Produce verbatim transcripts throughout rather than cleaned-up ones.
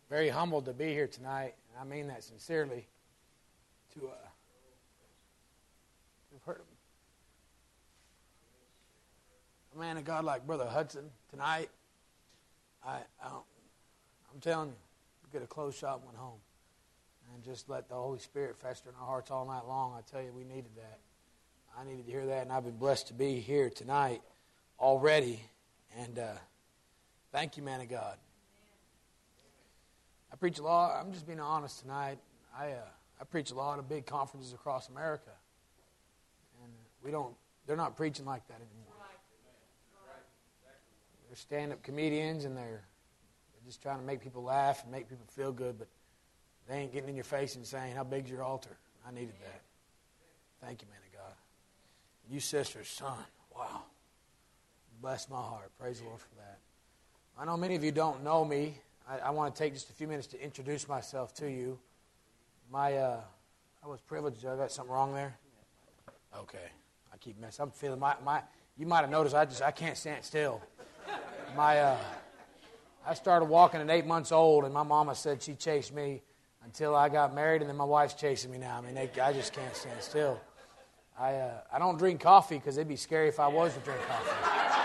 very humbled to be here tonight, and I mean that sincerely. To uh, you've heard of a man of God like Brother Hudson tonight. I, I don't, I'm telling you, we could have closed shop and went home, and just let the Holy Spirit fester in our hearts all night long. I tell you, we needed that. I needed to hear that, and I've been blessed to be here tonight already. And uh, thank you, man of God. I preach a lot. I'm just being honest tonight. I uh, I preach a lot of big conferences across America, and we don't. They're not preaching like that anymore. They're stand-up comedians, and they're, they're just trying to make people laugh and make people feel good, but they ain't getting in your face and saying, "How big's your altar?" I needed that. Thank you, man of God. You sisters, son, wow. Bless my heart. Praise the Lord for that. I know many of you don't know me. I, I want to take just a few minutes to introduce myself to you. My, uh, I was privileged. I got something wrong there? Okay. I keep messing. I'm feeling my, my, you might have noticed I just, I can't stand still. My, uh, I started walking at eight months old, and my mama said she chased me until I got married, and then my wife's chasing me now. I mean, they, I just can't stand still. I, uh, I don't drink coffee because it'd be scary if I was to drink coffee.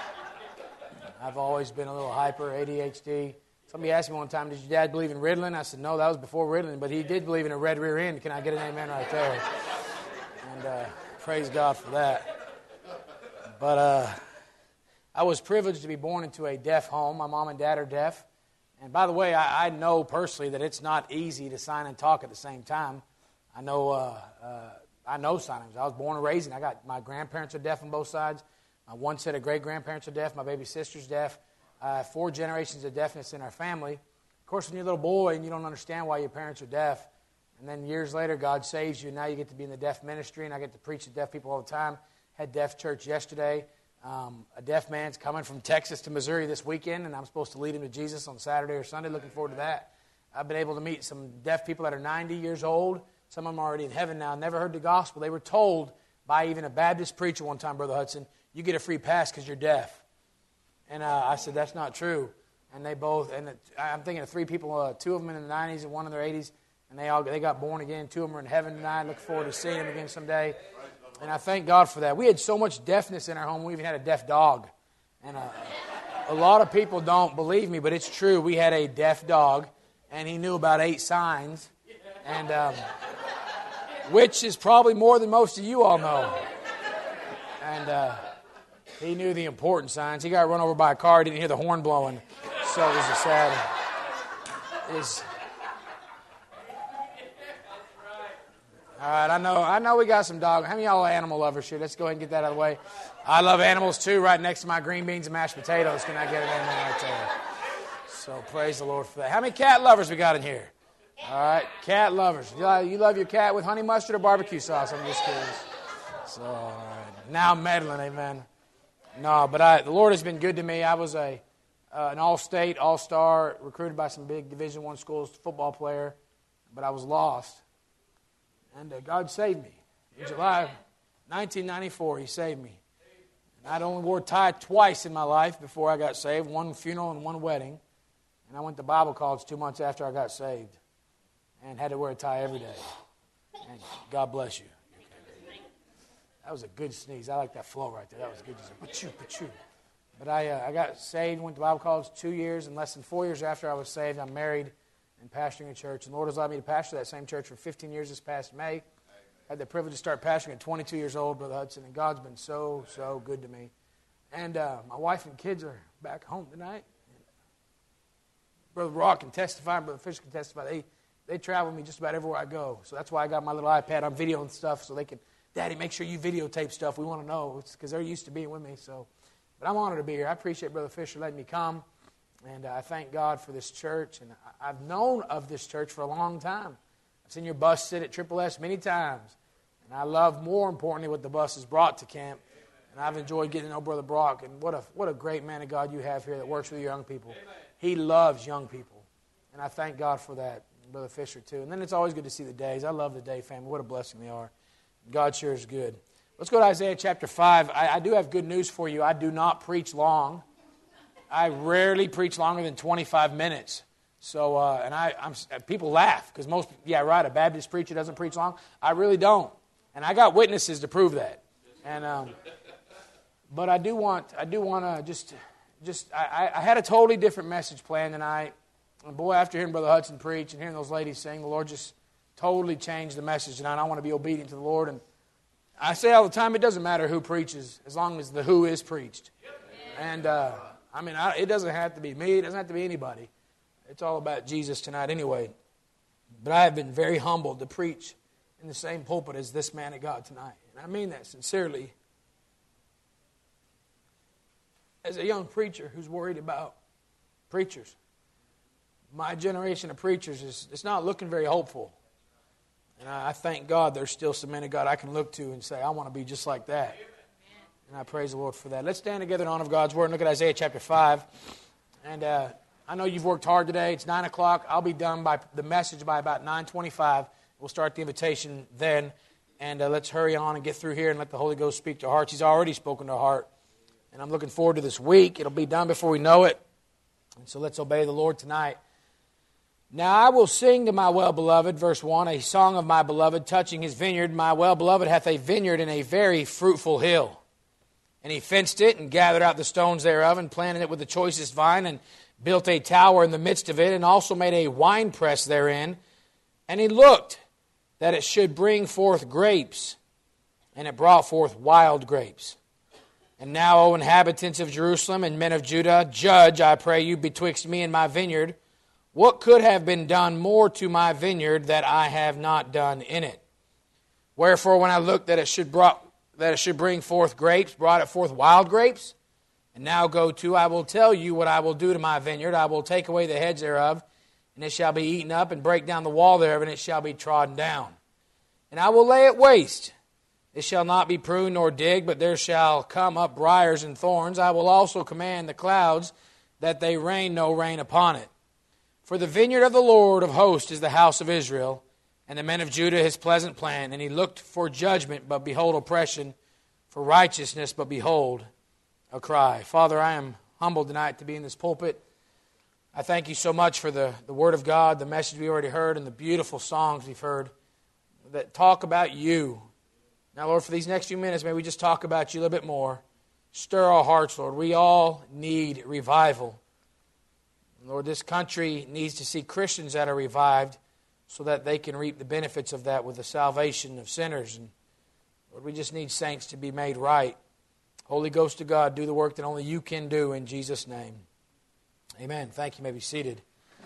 I've always been a little hyper, A D H D. Somebody asked me one time, did your dad believe in Ritalin? I said, no, that was before Ritalin, but he did believe in a red rear end. Can I get an amen right there? And uh, praise God for that. But uh, I was privileged to be born into a deaf home. My mom and dad are deaf. And by the way, I, I know personally that it's not easy to sign and talk at the same time. I know uh, uh, I know sign language. I was born and raised, and I got my grandparents are deaf on both sides. My one set of great-grandparents are deaf. My baby sister's deaf. Uh, four generations of deafness in our family. Of course, when you're a little boy and you don't understand why your parents are deaf, and then years later God saves you, and now you get to be in the deaf ministry, and I get to preach to deaf people all the time. Had deaf church yesterday. Um, a deaf man's coming from Texas to Missouri this weekend, and I'm supposed to lead him to Jesus on Saturday or Sunday. Looking forward to that. I've been able to meet some deaf people that are ninety years old. Some of them are already in heaven now. Never heard the gospel. They were told by even a Baptist preacher one time, Brother Hudson, you get a free pass because you're deaf. And uh, I said, that's not true. And they both, and I'm thinking of three people, uh, two of them in the nineties and one in their eighties, and they all they got born again. Two of them are in heaven tonight. I look forward to seeing them again someday. And I thank God for that. We had so much deafness in our home, we even had a deaf dog. And uh, a lot of people don't believe me, but it's true. We had a deaf dog, and he knew about eight signs, and um, which is probably more than most of you all know. And uh, he knew the important signs. He got run over by a car. Didn't hear the horn blowing. So it was a sad... It's, all right, I know I know we got some dog. How many of y'all are animal lovers here? Let's go ahead and get that out of the way. I love animals too, right next to my green beans and mashed potatoes. Can I get an amen right there? So praise the Lord for that. How many cat lovers we got in here? All right, cat lovers. You love, you love your cat with honey mustard or barbecue sauce? I'm just curious. So, all right. Now I'm meddling, amen. No, but I, the Lord has been good to me. I was a uh, an all-state, all-star, recruited by some big Division One schools, football player, but I was lost. And uh, God saved me. In July nineteen ninety-four, He saved me. And I'd only wore a tie twice in my life before I got saved, one funeral and one wedding. And I went to Bible college two months after I got saved and had to wear a tie every day. And God bless you. That was a good sneeze. I like that flow right there. That was good. Pachoo, pachoo. But I uh, I got saved, went to Bible college two years, and less than four years after I was saved, I'm married and pastoring a church. And the Lord has allowed me to pastor that same church for fifteen years this past May. I had the privilege to start pastoring at twenty-two years old, Brother Hudson, and God's been so, so good to me. And uh, my wife and kids are back home tonight. Brother Rock can testify, Brother Fisher can testify. They, they travel with me just about everywhere I go. So that's why I got my little iPad. I'm videoing stuff so they can... Daddy, make sure you videotape stuff. We want to know. It's because they're used to being with me. So, but I'm honored to be here. I appreciate Brother Fisher letting me come. And uh, I thank God for this church. And I, I've known of this church for a long time. I've seen your bus sit at Triple S many times. And I love, more importantly, what the bus has brought to camp. And I've enjoyed getting to know Brother Brock. And what a what a great man of God you have here that works with young people. He loves young people. And I thank God for that. Brother Fisher, too. And then it's always good to see the Days. I love the Day family. What a blessing they are. God sure is good. Let's go to Isaiah chapter five. I, I do have good news for you. I do not preach long. I rarely preach longer than twenty-five minutes. So, uh, and I, I'm, people laugh because most, yeah, right, a Baptist preacher doesn't preach long. I really don't. And I got witnesses to prove that. And, um, but I do want, I do want to just, just, I, I had a totally different message planned tonight. And boy, after hearing Brother Hudson preach and hearing those ladies sing, the Lord just totally changed the message tonight. I want to be obedient to the Lord. And I say all the time, it doesn't matter who preaches as long as the who is preached. And, uh, I mean, I, it doesn't have to be me. It doesn't have to be anybody. It's all about Jesus tonight anyway. But I have been very humbled to preach in the same pulpit as this man of God tonight. And I mean that sincerely. As a young preacher who's worried about preachers, my generation of preachers is it's not looking very hopeful. And I, I thank God there's still some men of God I can look to and say, I want to be just like that. And I praise the Lord for that. Let's stand together in honor of God's Word and look at Isaiah chapter five. And uh, I know you've worked hard today. It's nine o'clock. I'll be done by the message by about nine twenty-five. We'll start the invitation then. And uh, let's hurry on and get through here and let the Holy Ghost speak to our hearts. He's already spoken to our heart. And I'm looking forward to this week. It'll be done before we know it. And so let's obey the Lord tonight. Now I will sing to my well-beloved, verse one, a song of my beloved touching his vineyard. My well-beloved hath a vineyard in a very fruitful hill. And he fenced it and gathered out the stones thereof and planted it with the choicest vine and built a tower in the midst of it and also made a winepress therein. And he looked that it should bring forth grapes, and it brought forth wild grapes. And now, O inhabitants of Jerusalem and men of Judah, judge, I pray you, betwixt me and my vineyard. What could have been done more to my vineyard that I have not done in it? Wherefore, when I looked that it should brought that it should bring forth grapes, brought it forth wild grapes. And now go to, I will tell you what I will do to my vineyard. I will take away the hedge thereof, and it shall be eaten up, and break down the wall thereof, and it shall be trodden down. And I will lay it waste. It shall not be pruned nor digged, but there shall come up briars and thorns. I will also command the clouds that they rain no rain upon it. For the vineyard of the Lord of hosts is the house of Israel, and the men of Judah his pleasant plan. And he looked for judgment, but behold oppression, for righteousness, but behold a cry. Father, I am humbled tonight to be in this pulpit. I thank you so much for the, the Word of God, the message we already heard, and the beautiful songs we've heard that talk about you. Now, Lord, for these next few minutes, may we just talk about you a little bit more. Stir our hearts, Lord. We all need revival. Lord, this country needs to see Christians that are revived so that they can reap the benefits of that with the salvation of sinners. And Lord, we just need saints to be made right. Holy Ghost of God, do the work that only you can do in Jesus' name. Amen. Thank you. You may be seated.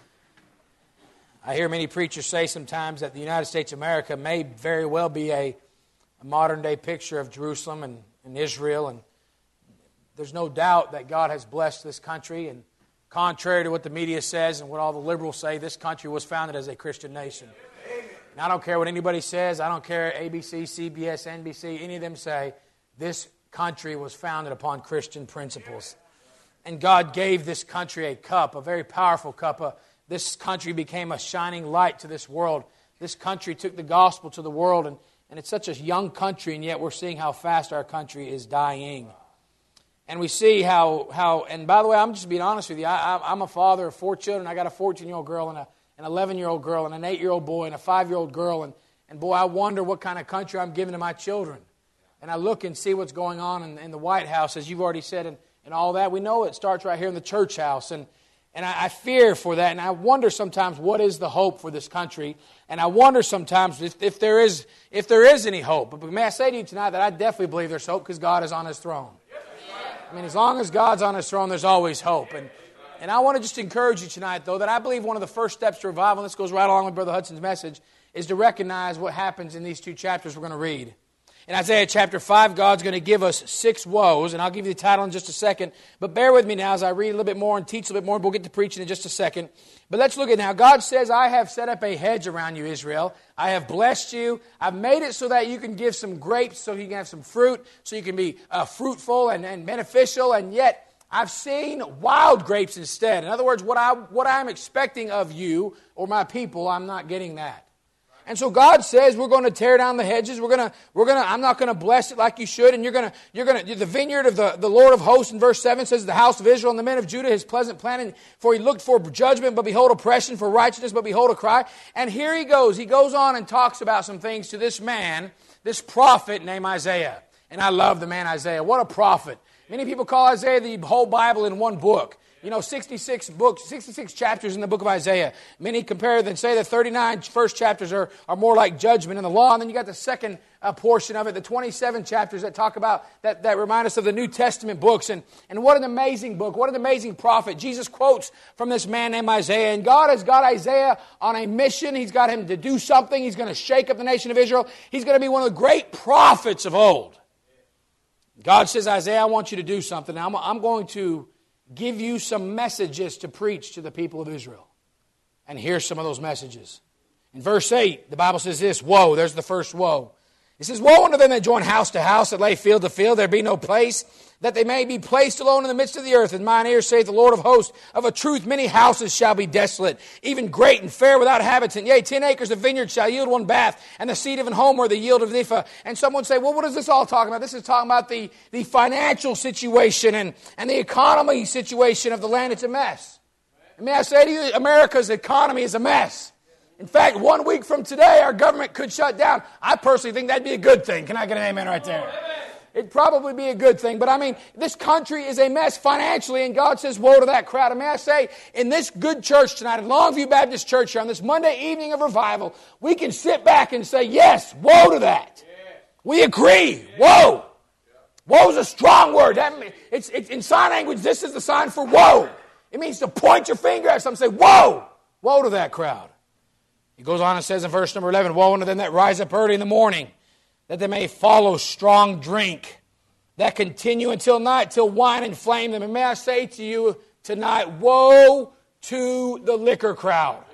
I hear many preachers say sometimes that the United States of America may very well be a, a modern-day picture of Jerusalem and, and Israel. And there's no doubt that God has blessed this country. And contrary to what the media says and what all the liberals say, this country was founded as a Christian nation. And I don't care what anybody says. I don't care A B C, C B S, N B C, any of them say, this country was founded upon Christian principles. And God gave this country a cup, a very powerful cup. A, this country became a shining light to this world. This country took the gospel to the world, and, and it's such a young country, and yet we're seeing how fast our country is dying. And we see how, how and by the way, I'm just being honest with you. I, I, I'm a father of four children. I got a fourteen-year-old girl and a, an eleven-year-old girl and an eight-year-old boy and a five-year-old girl. And, and boy, I wonder what kind of country I'm giving to my children. And I look and see what's going on in, in the White House, as you've already said, and, and all that. We know it starts right here in the church house. And, and I, I fear for that. And I wonder sometimes what is the hope for this country. And I wonder sometimes if, if, there, is, if there is any hope. But may I say to you tonight that I definitely believe there's hope because God is on His throne. I mean, as long as God's on His throne, there's always hope. And and I want to just encourage you tonight, though, that I believe one of the first steps to revival, and this goes right along with Brother Hudson's message, is to recognize what happens in these two chapters we're going to read. In Isaiah chapter five, God's going to give us six woes, and I'll give you the title in just a second. But bear with me now as I read a little bit more and teach a little bit more. We'll get to preaching in just a second. But let's look at now. God says, I have set up a hedge around you, Israel. I have blessed you. I've made it so that you can give some grapes, so you can have some fruit, so you can be uh, fruitful and, and beneficial. And yet, I've seen wild grapes instead. In other words, what, I, what I'm expecting of you or my people, I'm not getting that. And so God says we're going to tear down the hedges. We're going to, we're going to, I'm not going to bless it like you should. And you're going to, you're going to, the vineyard of the, the Lord of hosts in verse seven says, the house of Israel and the men of Judah, his pleasant planting, for he looked for judgment, but behold oppression, for righteousness, but behold a cry. And here he goes. He goes on and talks about some things to this man, this prophet named Isaiah. And I love the man Isaiah. What a prophet. Many people call Isaiah the whole Bible in one book. You know, sixty-six books, sixty-six chapters in the book of Isaiah. Many compare and say that thirty-nine first chapters are, are more like judgment and the law. And then you got the second uh, portion of it, the twenty-seven chapters that talk about, that, that remind us of the New Testament books. And, and what an amazing book. What an amazing prophet. Jesus quotes from this man named Isaiah. And God has got Isaiah on a mission. He's got him to do something. He's going to shake up the nation of Israel. He's going to be one of the great prophets of old. God says, Isaiah, I want you to do something. Now, I'm, I'm going to give you some messages to preach to the people of Israel. And here's some of those messages. In verse eight, the Bible says this, woe, there's the first woe. It says, woe unto them that join house to house, that lay field to field, there be no place, that they may be placed alone in the midst of the earth. And mine ears saith the Lord of hosts, of a truth many houses shall be desolate, even great and fair without habitant. Yea, ten acres of vineyard shall yield one bath, and the seed of an homer the yield of an ephah. And someone would say, well, what is this all talking about? This is talking about the, the financial situation and, and the economy situation of the land. It's a mess. And may I say to you, America's economy is a mess. In fact, one week from today, our government could shut down. I personally think that'd be a good thing. Can I get an amen right there? It'd probably be a good thing. But I mean, this country is a mess financially, and God says, woe to that crowd. And may I say, in this good church tonight, at Longview Baptist Church here, on this Monday evening of revival, we can sit back and say, yes, woe to that. We agree. Woe. Woe is a strong word. That means, it's, it's, in sign language, this is the sign for woe. It means to point your finger at something and say, woe. Woe to that crowd. He goes on and says in verse number eleven, woe unto them that rise up early in the morning, that they may follow strong drink, that continue until night, till wine inflame them. And may I say to you tonight, woe to the liquor crowd.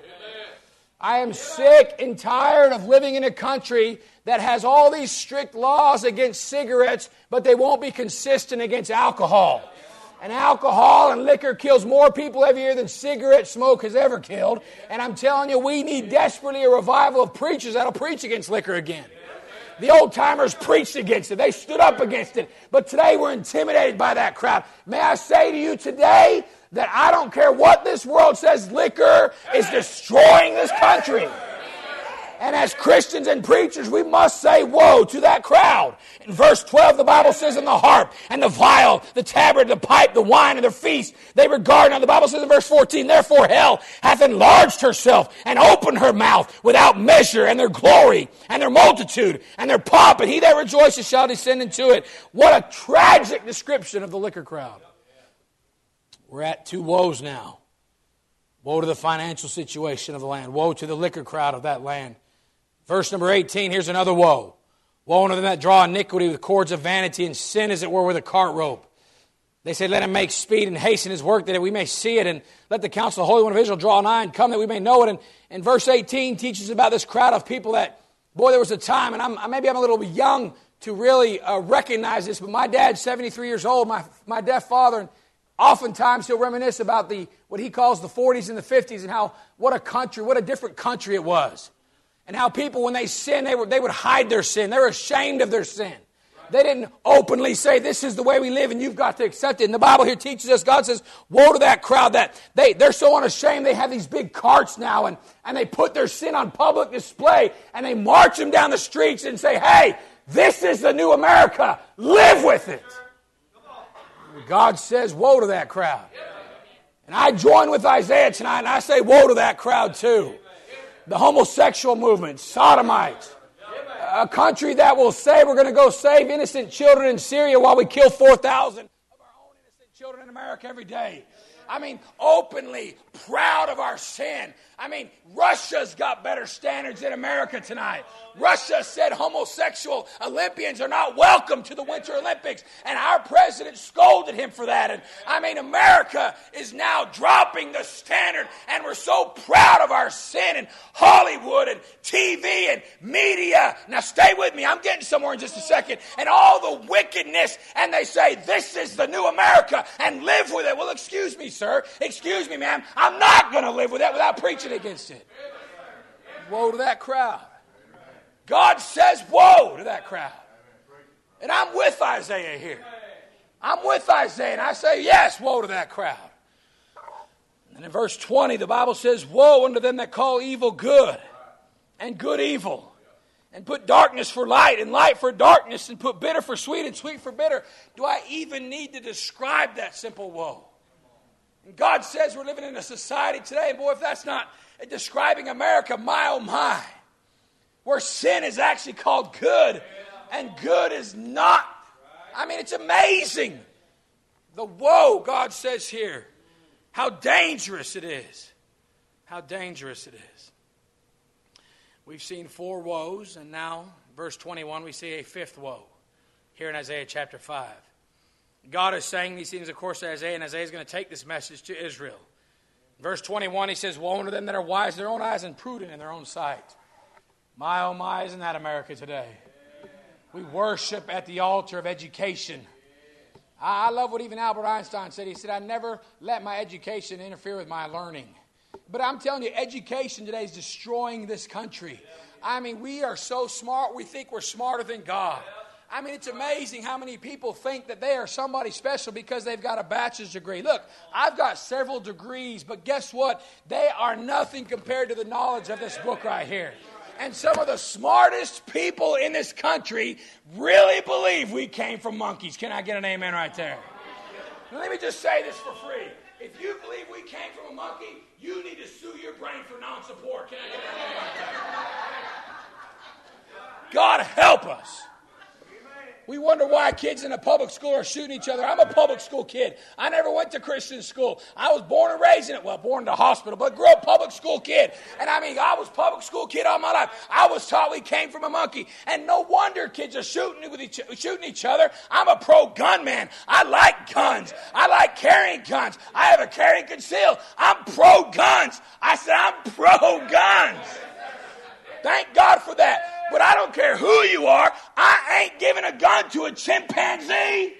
I am sick and tired of living in a country that has all these strict laws against cigarettes, but they won't be consistent against alcohol. And alcohol and liquor kills more people every year than cigarette smoke has ever killed. And I'm telling you, we need desperately a revival of preachers that'll preach against liquor again. The old timers preached against it. They stood up against it. But today we're intimidated by that crowd. May I say to you today that I don't care what this world says, liquor is destroying this country. And as Christians and preachers, we must say woe to that crowd. In verse twelve, the Bible says, in the harp and the viol, the tabret, the pipe, the wine, and their feast, they regard. Now the Bible says in verse fourteen, therefore hell hath enlarged herself and opened her mouth without measure, and their glory and their multitude and their pomp, and he that rejoices shall descend into it. What a tragic description of the liquor crowd. We're at two woes now. Woe to the financial situation of the land. Woe to the liquor crowd of that land. Verse number eighteen, here's another woe. Woe unto them that draw iniquity with cords of vanity, and sin as it were with a cart rope. They say, let him make speed and hasten his work, that we may see it, and let the counsel of the Holy One of Israel draw nigh and come, that we may know it. And, and verse eighteen teaches about this crowd of people that, boy, there was a time, and I'm, maybe I'm a little young to really uh, recognize this, but my dad's seventy-three years old, my, my deaf father, and oftentimes he'll reminisce about the what he calls the forties and the fifties, and how, what a country, what a different country it was. And how people, when they sin, they, were, they would hide their sin. They were ashamed of their sin. They didn't openly say, this is the way we live and you've got to accept it. And the Bible here teaches us, God says, woe to that crowd that they, they're so unashamed, they have these big carts now and, and they put their sin on public display and they march them down the streets and say, hey, this is the new America. Live with it. God says, woe to that crowd. And I join with Isaiah tonight and I say, woe to that crowd too. The homosexual movement, sodomites, a country that will say we're going to go save innocent children in Syria while we kill four thousand of our own innocent children in America every day. I mean, openly proud of our sin. I mean, Russia's got better standards than America tonight. Russia said homosexual Olympians are not welcome to the Winter Olympics, and our president scolded him for that. And I mean, America is now dropping the standard, and we're so proud of our sin, and Hollywood and T V and media. Now stay with me, I'm getting somewhere in just a second. And all the wickedness, and they say, this is the new America, and live with it. Well, excuse me, sir. Excuse me, ma'am. I'm not going to live with that without preaching against it. Woe to that crowd. God says, woe to that crowd. And I'm with Isaiah here. I'm with Isaiah, and I say, yes, woe to that crowd. And in verse twenty, the Bible says, woe unto them that call evil good, and good evil, and put darkness for light, and light for darkness, and put bitter for sweet, and sweet for bitter. Do I even need to describe that simple woe? And God says we're living in a society today, and boy, if that's not describing America, my oh my, where sin is actually called good, and good is not. I mean, it's amazing. The woe, God says here, how dangerous it is. How dangerous it is. We've seen four woes, and now, verse twenty-one, we see a fifth woe here in Isaiah chapter five. God is saying these things, of course, to Isaiah, and Isaiah is going to take this message to Israel. Verse twenty-one, he says, woe unto them that are wise in their own eyes and prudent in their own sight. My, oh my, isn't that America today? We worship at the altar of education. I love what even Albert Einstein said. He said, I never let my education interfere with my learning. But I'm telling you, education today is destroying this country. I mean, we are so smart, we think we're smarter than God. I mean, it's amazing how many people think that they are somebody special because they've got a bachelor's degree. Look, I've got several degrees, but guess what? They are nothing compared to the knowledge of this book right here. And some of the smartest people in this country really believe we came from monkeys. Can I get an amen right there? Now, let me just say this for free. If you believe we came from a monkey, you need to sue your brain for non-support. Can I get an amen right there? God help us. We wonder why kids in a public school are shooting each other. I'm a public school kid. I never went to Christian school. I was born and raised in it. Well, born in the hospital, but grew up public school kid. And I mean, I was public school kid all my life. I was taught we came from a monkey. And no wonder kids are shooting with each, shooting each other. I'm a pro-gun man. I like guns. I like carrying guns. I have a carry and conceal. I'm pro-guns. I said I'm pro-guns. Thank God for that. But I don't care who you are. I ain't giving a gun to a chimpanzee.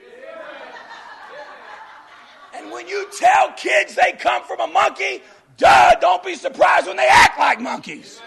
And when you tell kids they come from a monkey, duh, don't be surprised when they act like monkeys.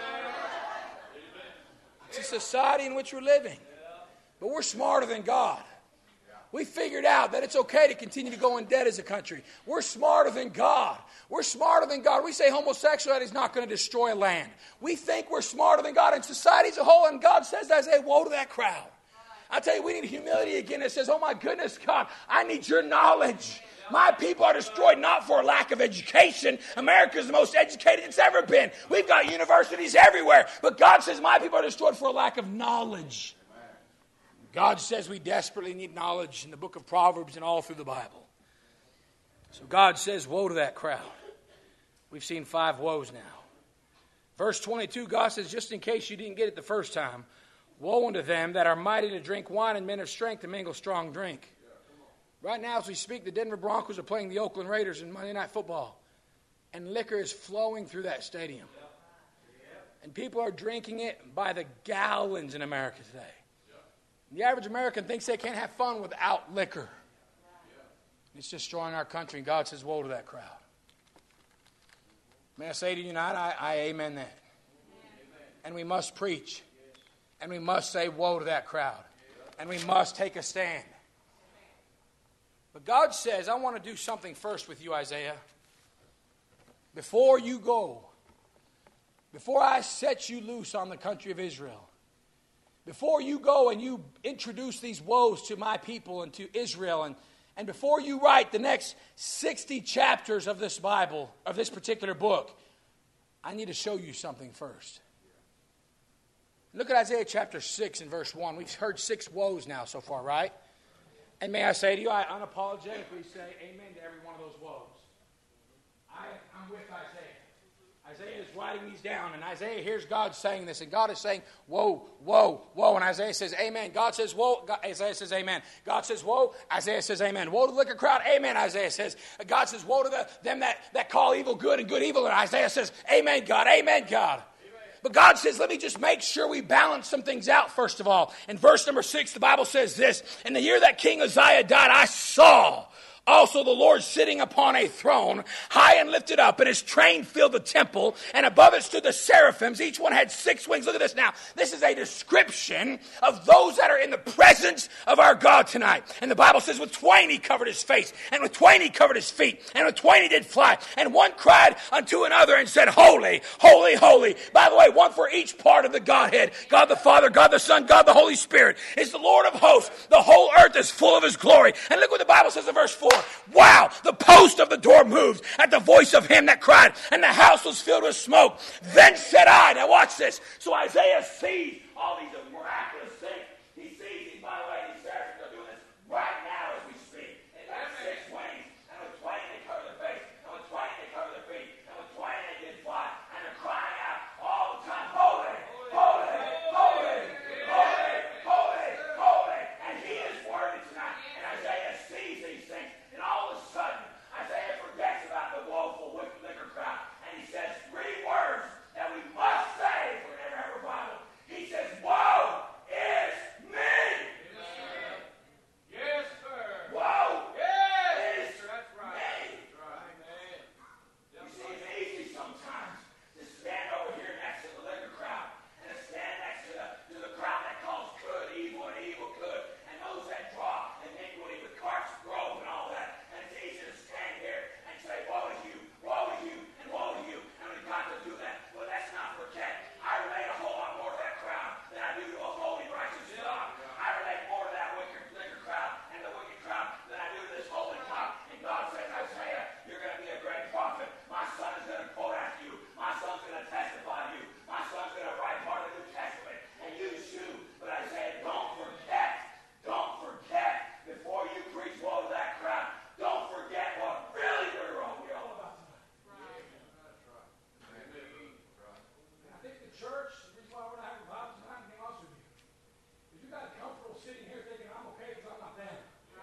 It's a society in which we're living. But we're smarter than God. We figured out that it's okay to continue to go in debt as a country. We're smarter than God. We're smarter than God. We say homosexuality is not going to destroy land. We think we're smarter than God and society as a whole. And God says, I say, woe to that crowd. I tell you, we need humility again. It says, oh my goodness, God, I need your knowledge. My people are destroyed not for a lack of education. America is the most educated it's ever been. We've got universities everywhere. But God says, my people are destroyed for a lack of knowledge. God says we desperately need knowledge in the book of Proverbs and all through the Bible. So God says, woe to that crowd. We've seen five woes now. Verse twenty-two, God says, just in case you didn't get it the first time, woe unto them that are mighty to drink wine and men of strength to mingle strong drink. Right now as we speak, the Denver Broncos are playing the Oakland Raiders in Monday Night Football. And liquor is flowing through that stadium. And people are drinking it by the gallons in America today. The average American thinks they can't have fun without liquor. It's destroying our country, and God says, woe to that crowd. May I say to you tonight, I, I amen that. Amen. And we must preach. And we must say, woe to that crowd. And we must take a stand. But God says, I want to do something first with you, Isaiah. Before you go, before I set you loose on the country of Israel, before you go and you introduce these woes to my people and to Israel, and, and before you write the next sixty chapters of this Bible, of this particular book, I need to show you something first. Look at Isaiah chapter six and verse one. We've heard six woes now so far, right? And may I say to you, I unapologetically say amen to every one of those woes. I, I'm with Isaiah. Isaiah is writing these down, and Isaiah hears God saying this, and God is saying, whoa, whoa, whoa, and Isaiah says, amen. God says, whoa, God, Isaiah says, amen. God says, whoa, Isaiah says, amen. Woe to the liquor crowd, amen, Isaiah says. God says, woe to the, them that, that call evil good and good evil, and Isaiah says, amen, God, amen, God. But God says, let me just make sure we balance some things out first of all. In verse number six, the Bible says this, in the year that King Uzziah died, I saw, also the Lord sitting upon a throne, high and lifted up, and his train filled the temple, and above it stood the seraphims. Each one had six wings. Look at this now. This is a description of those that are in the presence of our God tonight. And the Bible says with twain he covered his face, and with twain he covered his feet, and with twain he did fly. And one cried unto another and said, Holy, holy, holy. By the way, one for each part of the Godhead. God the Father, God the Son, God the Holy Spirit is the Lord of hosts. The whole earth is full of his glory. And look what the Bible says in verse four. Wow, the post of the door moved at the voice of him that cried, and the house was filled with smoke. Then said I, now watch this. So Isaiah sees all these miraculous things. He sees these, by the way, these seraphim are doing this right now as we speak. They got six wings, and with twain they cover their face, and with twain they cover their feet, and with twain they did fly, and they're crying out all the time, Holy, holy, holy, holy, holy, holy. And he is worthy tonight. And Isaiah sees these things, and all of a sudden, Isaiah forgets about the woeful wicked liquor crowd, and he says three words that we must say if we never have a Bible. He says, woe is me. Yes, sir. Woe Yes. is That's right. me. That's right. Amen. You see, it's easy sometimes to stand over here next to the liquor crowd and to stand next to the, to the crowd that calls good evil and evil good, and those that draw iniquity with carts grove and all that. And it's easy to stand here and say, woe is you, woe is you, and woe is you. And we've got to do that. But let's not forget, I relate a whole lot more to that crowd than I do to a holy, righteous God. I relate more to that wicked liquor crowd and the wicked crowd than I do to this holy God. And God says, Isaiah, you're going to be a great prophet. My son is going to quote after you. My son's going to testify to you. My son's going to write part of the New Testament. And you too. But Isaiah, don't forget. Don't forget before you preach woe to that crowd. Don't forget what really we're all, we're all about tonight. That's right. And I think the church, the reason why we're not having a Bible tonight, to be honest with you, is you got comfortable sitting here thinking I'm okay because I'm not them.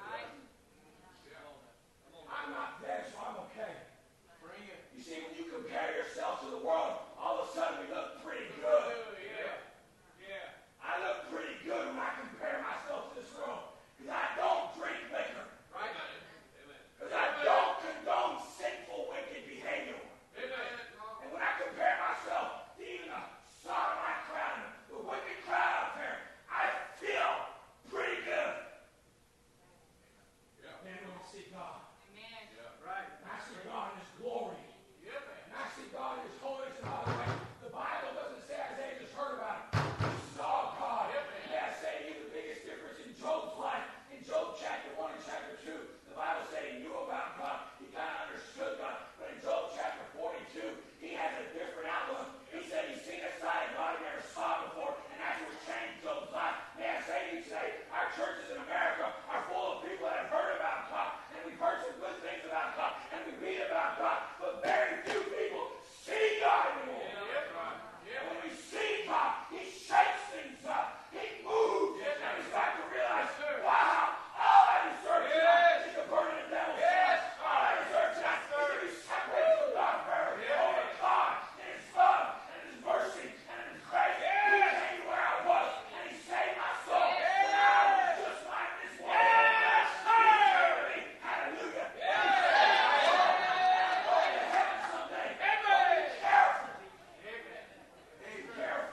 I'm not them, so I'm okay. Bring it. You see, when you compare yourself to the world, all of a sudden we look pretty good. Oh, yeah. Yeah. I look pretty good when I compare myself to this world. Because I don't drink liquor. Right. Amen. Because I don't condone sinful, wicked behavior. Amen. And when I compare myself to even the sodomite crowd, the wicked crowd out there, I feel pretty good. Yeah. Then we don't see God. Yeah. Right. And I see God in his glory. Yeah, man. And I see God in his holiness. And by the way, the Bible doesn't say Isaiah just heard about it. He saw God. May I say to you the biggest difference in Job's life? In Job chapter one and chapter two, the Bible said he knew about God. He kind of understood God. But in Job chapter forty-two, he has a different outlook. He said he's seen a side of God he never saw before. And that's what changed Job's life. May I say to you today, our churches in America are full of people that have heard about God. And we've heard some good things about God. And we read about God. But very few people see God anymore. Yeah, right. Yeah. And when we see God, he shakes things up. He moves. And we start to realize, Yes, sir. wow, all I deserve Yes. tonight is to burn in the devil's Yes. fire. All I deserve tonight is to be separated from God forever. Yes. Only God in his love and his mercy and in his grace. He Yes. came to where I was and he saved my soul. Yes. And I was just like this one. Yes, He sir. carried me. Hallelujah. He saved my soul. And I'm going to heaven someday. But be careful. Amen. Be careful.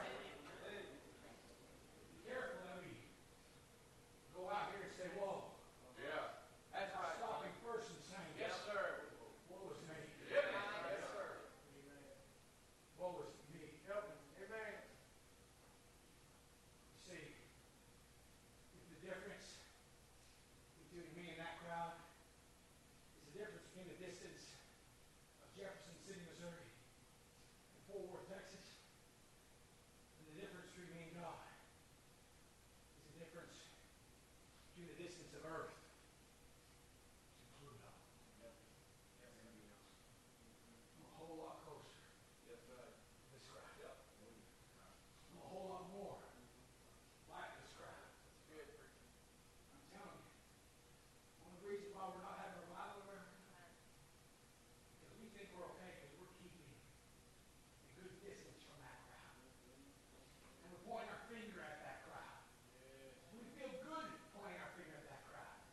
Be careful that we go out here and say, whoa. Yeah. That's right. Stopping first and saying, Yes, sir. woe is me. Yeah, man. Yes, sir. Woe is me. Help me. Amen. You see, if the difference between me and that crowd is the difference between the distance of Jefferson City, Missouri, and Fort Worth, Texas, and the difference between me and God is the difference between the distance of Earth to Pluto. I'm a whole lot closer Yes, right. to this crowd. I'm a whole lot more like this crowd. Good. I'm telling you, one of the reasons why we're not having a revival in America, because we think we're okay because we're keeping a good distance from that crowd. And we're pointing our finger at that crowd. We feel good pointing our finger at that crowd.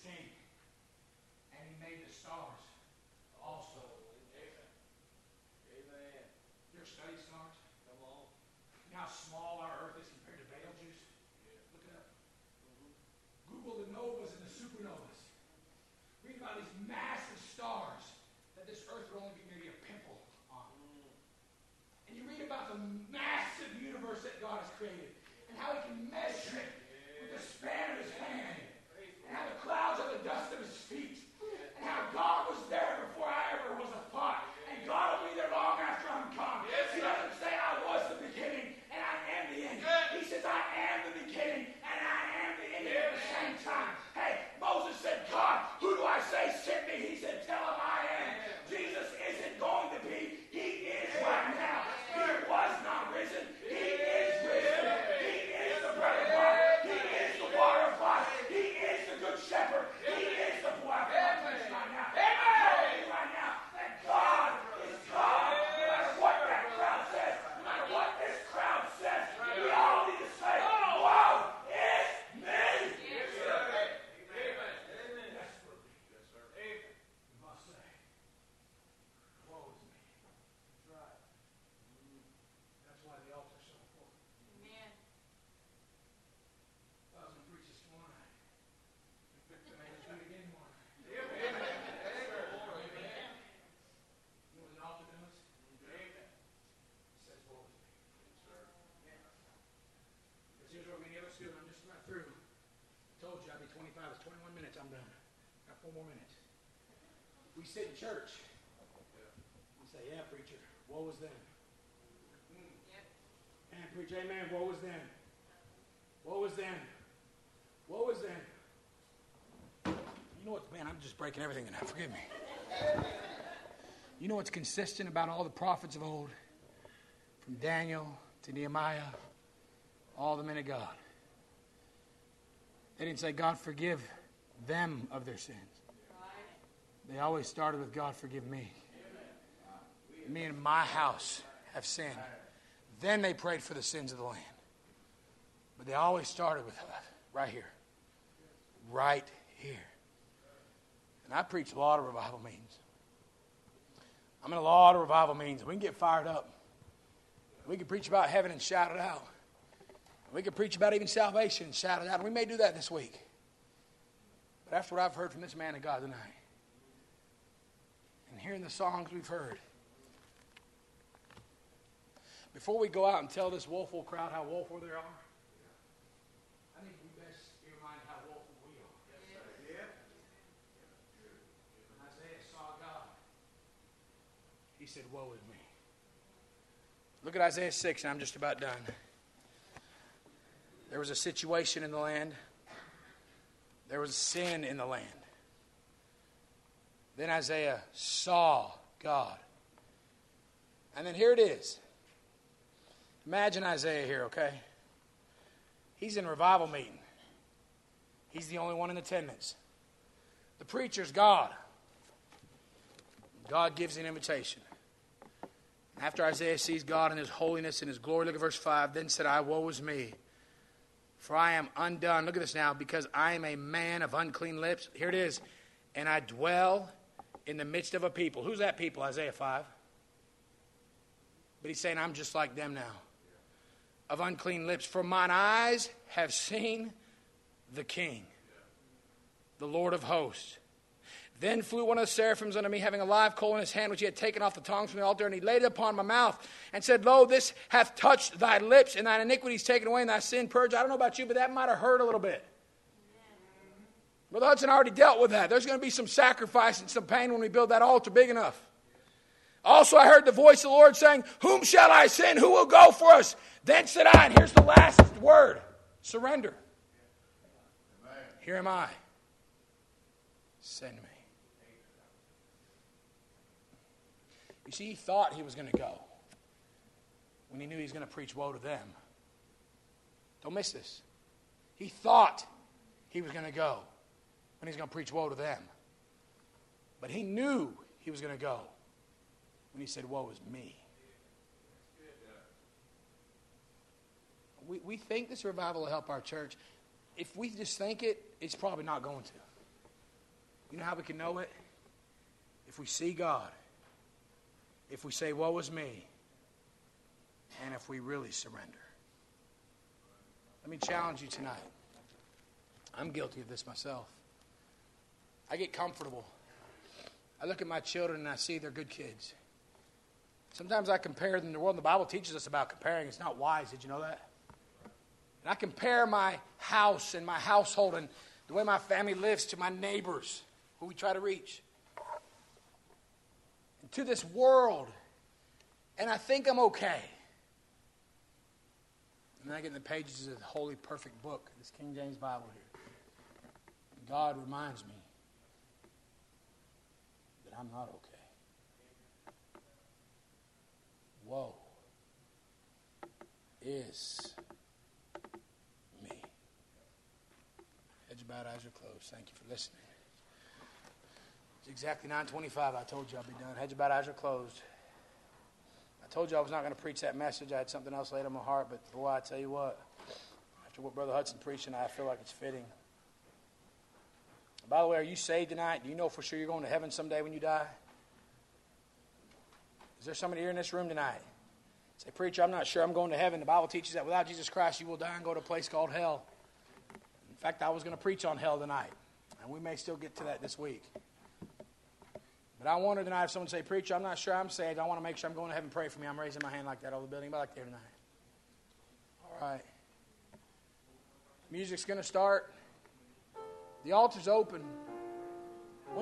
king. And he made the stars also. Amen. Amen. You ever study stars? Come on. You know how small our earth is compared to Betelgeuse? Look it up. Google the novas and the supernovas. Read about these massive stars that this earth would only be maybe a pimple on. And you read about the massive universe that God has created and how he can measure it with the span of his hand, and how the clouds are the dust of his feet, and how God was there before I ever was a thought, and God will be there long after I'm gone. He doesn't say I was the beginning and I am the end. He says I am the beginning and I am the end at the same time. Hey, Moses said, God, who do I say sent me? He said, tell him I am. Jesus isn't going to be. He is right now. He was not risen. He is risen. He is the bread of God. He is the water of life. He is the good shepherd. He is the boy of God right now. Amen. Right now that God is God. No matter what that crowd says, no matter what this crowd says, we all need to say, woe is me. Yes, sir. Amen. Amen. Desperately. Yes, sir. Amen. We must say, woe is me. That's right. That's why the altar is so important. Amen. I was going to preach this tomorrow night. Maybe let's do it again tomorrow night. Amen. Yes, sir. Amen. You know what an altar does? Amen. It says, woe is me. Yes, sir. Because here's what many of us do, and I'm just about through. I told you I'd be twenty-five. It's twenty-one minutes. I'm done. Got four more minutes. We sit in church. We say, yeah, preacher, woe is them. Yep. And preacher, amen, woe is them. Woe is them. Woe is them. You know what, man, I'm just breaking everything tonight. Forgive me. You know what's consistent about all the prophets of old? From Daniel to Nehemiah, all the men of God. They didn't say, God, forgive them of their sins. They always started with, God, forgive me. Me and my house have sinned. Then they prayed for the sins of the land. But they always started with right here. Right here. And I preach a lot of revival meetings. I'm in a lot of revival meetings. We can get fired up. We can preach about heaven and shout it out. We can preach about even salvation and shout it out. And we may do that this week. But after what I've heard from this man of God tonight, and hearing the songs we've heard, before we go out and tell this woeful crowd how woeful they are, I think we best be reminded how woeful we are. Yeah. When Isaiah saw God, he said, woe is me. Look at Isaiah six, and I'm just about done. There was a situation in the land. There was sin in the land. Then Isaiah saw God. And then here it is. Imagine Isaiah here, okay? He's in a revival meeting. He's the only one in attendance. The preacher's God. God gives an invitation. After Isaiah sees God in his holiness and his glory, look at verse five. Then said I, woe is me, for I am undone. Look at this now. Because I am a man of unclean lips. Here it is. And I dwell in the midst of a people. Who's that people? Isaiah five. But he's saying, I'm just like them now. Of unclean lips. For mine eyes have seen the King, the Lord of hosts. Then flew one of the seraphims unto me, having a live coal in his hand, which he had taken off the tongs from the altar, and he laid it upon my mouth, and said, Lo, this hath touched thy lips, and thine iniquities taken away, and thy sin purged. I don't know about you, but that might have hurt a little bit. Brother Hudson already dealt with that. There's going to be some sacrifice and some pain when we build that altar big enough. Also I heard the voice of the Lord saying, Whom shall I send? Who will go for us? Then said I, and here's the last word, surrender. Amen. Here am I. Send me. You see, he thought he was going to go when he knew he was going to preach woe to them. Don't miss this. He thought he was going to go when he was going to preach woe to them. But he knew he was going to go when he said, woe is me. We, we think this revival will help our church. If we just think it, it's probably not going to. You know how we can know it? If we see God, if we say, woe is me, and if we really surrender. Let me challenge you tonight. I'm guilty of this myself. I get comfortable. I look at my children and I see they're good kids. Sometimes I compare them to the world. The Bible teaches us about comparing. It's not wise. Did you know that? And I compare my house and my household and the way my family lives to my neighbors who we try to reach. And to this world. And I think I'm okay. And then I get in the pages of the holy, perfect book, this King James Bible here. And God reminds me that I'm not okay. Woe is me. Heads bowed, eyes are closed. Thank you for listening. It's exactly nine twenty-five. I told you I'd be done. Heads bowed, eyes are closed. I told you I was not going to preach that message. I had something else laid on my heart, but boy, I tell you what, after what Brother Hudson preached tonight, I feel like it's fitting. By the way, are you saved tonight? Do you know for sure you're going to heaven someday when you die? Is there somebody here in this room tonight? Say, preacher, I'm not sure I'm going to heaven. The Bible teaches that without Jesus Christ, you will die and go to a place called hell. In fact, I was going to preach on hell tonight, and we may still get to that this week. But I wonder tonight if someone say, preacher, I'm not sure I'm saved. I want to make sure I'm going to heaven. Pray for me. I'm raising my hand like that over the building. Anybody like there tonight? All right. Music's going to start. The altar's open.